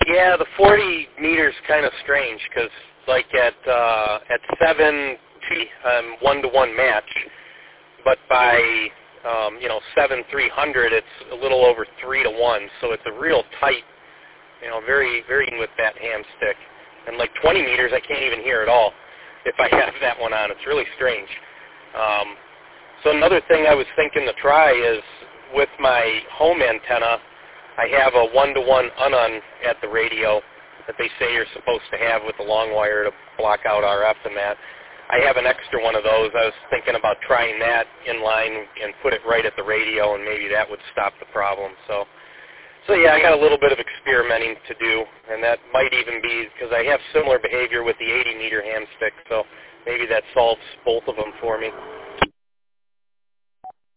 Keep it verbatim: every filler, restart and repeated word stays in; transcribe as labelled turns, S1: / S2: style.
S1: Yeah, the forty meters kind of strange because, like at uh, at seven two, um, one to one match, but by um, you know seven three hundred, it's a little over three to one. So it's a real tight, you know, very very with that ham stick. And like twenty meters, I can't even hear at all if I have that one on. It's really strange. Um, so another thing I was thinking to try is with my home antenna, I have a one-to-one unon at the radio that they say you're supposed to have with the long wire to block out R F and that. I have an extra one of those. I was thinking about trying that in line and put it right at the radio, and maybe that would stop the problem. So, so yeah, I got a little bit of experimenting to do, and that might even be because I have similar behavior with the eighty meter ham stick, so maybe that solves both of them for me.